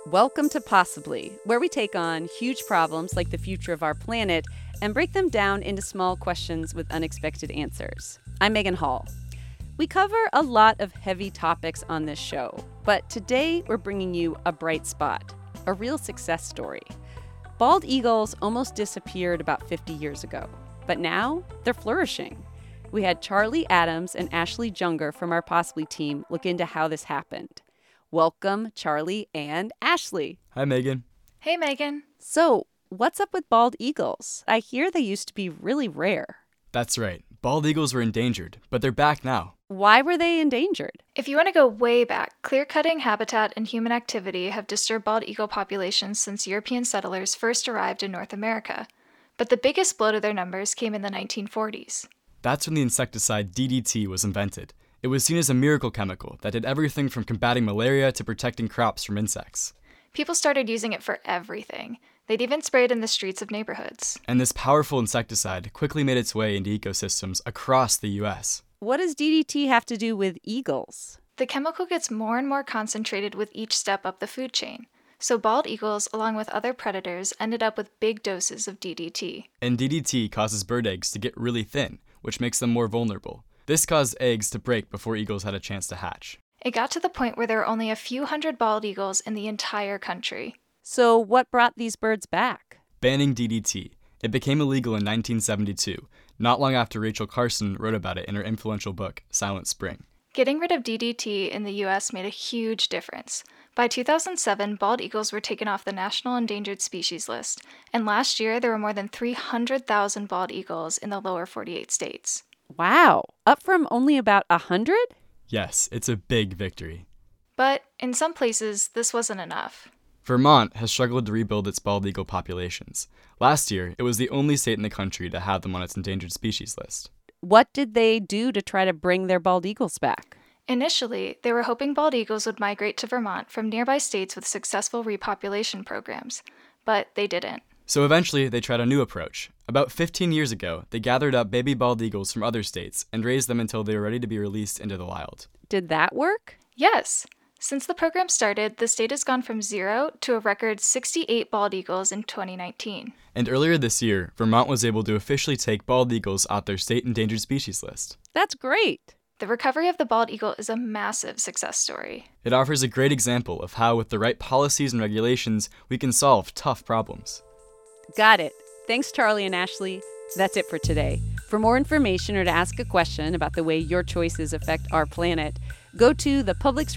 Welcome to Possibly, where we take on huge problems like the future of our planet and break them down into small questions with unexpected answers. I'm Megan Hall. We cover a lot of heavy topics on this show, but today we're bringing you a bright spot, a real success story. Bald eagles almost disappeared about 50 years ago, but now they're flourishing. We had Charlie Adams and Ashley Junger from our Possibly team look into how this happened. Welcome, Charlie and Ashley. Hi, Megan. Hey, Megan. So, what's up with bald eagles? I hear they used to be really rare. That's right. Bald eagles were endangered, but they're back now. Why were they endangered? If you want to go way back, clear-cutting, habitat, and human activity have disturbed bald eagle populations since European settlers first arrived in North America. But the biggest blow to their numbers came in the 1940s. That's when the insecticide DDT was invented. It was seen as a miracle chemical that did everything from combating malaria to protecting crops from insects. People started using it for everything. They'd even spray it in the streets of neighborhoods. And this powerful insecticide quickly made its way into ecosystems across the U.S. What does DDT have to do with eagles? The chemical gets more and more concentrated with each step up the food chain. So bald eagles, along with other predators, ended up with big doses of DDT. And DDT causes bird eggs to get really thin, which makes them more vulnerable. This caused eggs to break before eagles had a chance to hatch. It got to the point where there were only a few hundred bald eagles in the entire country. So what brought these birds back? Banning DDT. It became illegal in 1972, not long after Rachel Carson wrote about it in her influential book, Silent Spring. Getting rid of DDT in the U.S. made a huge difference. By 2007, bald eagles were taken off the National Endangered Species List, and last year there were more than 300,000 bald eagles in the lower 48 states. Wow, up from only about 100? Yes, it's a big victory. But in some places, this wasn't enough. Vermont has struggled to rebuild its bald eagle populations. Last year, it was the only state in the country to have them on its endangered species list. What did they do to try to bring their bald eagles back? Initially, they were hoping bald eagles would migrate to Vermont from nearby states with successful repopulation programs, but they didn't. So eventually, they tried a new approach. About 15 years ago, they gathered up baby bald eagles from other states and raised them until they were ready to be released into the wild. Did that work? Yes. Since the program started, the state has gone from 0 to a record 68 bald eagles in 2019. And earlier this year, Vermont was able to officially take bald eagles off their state endangered species list. That's great. The recovery of the bald eagle is a massive success story. It offers a great example of how, with the right policies and regulations, we can solve tough problems. Got it. Thanks, Charlie and Ashley. That's it for today. For more information or to ask a question about the way your choices affect our planet, go to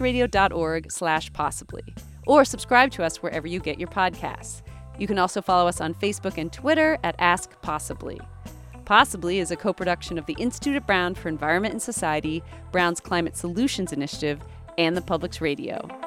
thepublicsradio.org/possibly or subscribe to us wherever you get your podcasts. You can also follow us on Facebook and Twitter at Ask Possibly. Possibly is a co-production of the Institute at Brown for Environment and Society, Brown's Climate Solutions Initiative, and the Public's Radio.